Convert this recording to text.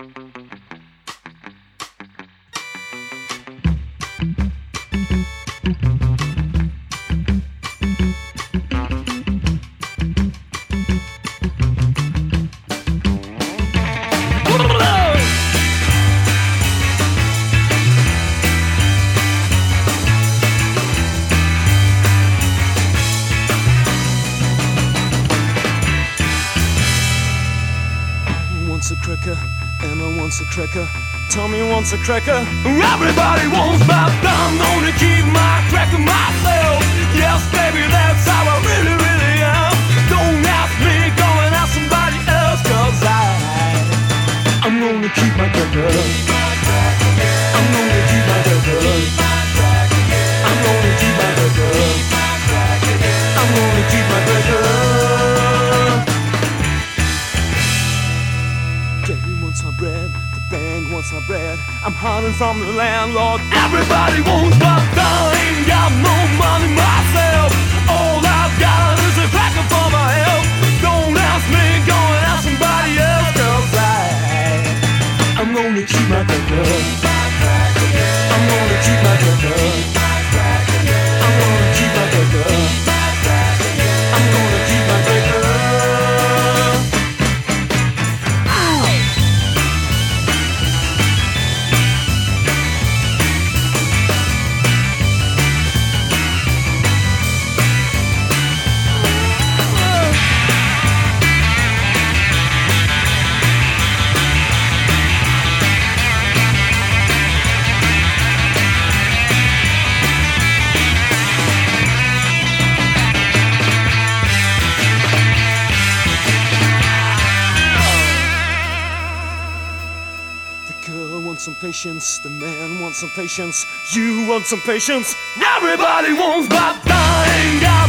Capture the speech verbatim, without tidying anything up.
A cracker, and I wants a cracker. Tommy wants a cracker. Everybody wants my thumb. Gonna keep my cracker myself. Yes, baby, that's how I really, really am. Don't ask me, go and ask somebody else. Cause I, I'm gonna keep my cracker. I'm gonna keep my cracker. I'm gonna keep my cracker. I'm gonna keep my cracker. My bread, the band wants my bread. I'm hiding from the landlord. Everybody wants my thumb. Ain't got no money myself. All I've got is a cracker for my help. Don't ask me, go and ask somebody else. Cause I, I'm gonna keep my cracker. I'm gonna keep my cracker. I'm gonna keep my cracker. I'm gonna keep my cracker. Some patience, the man wants some patience, you want some patience. Everybody wants my thing.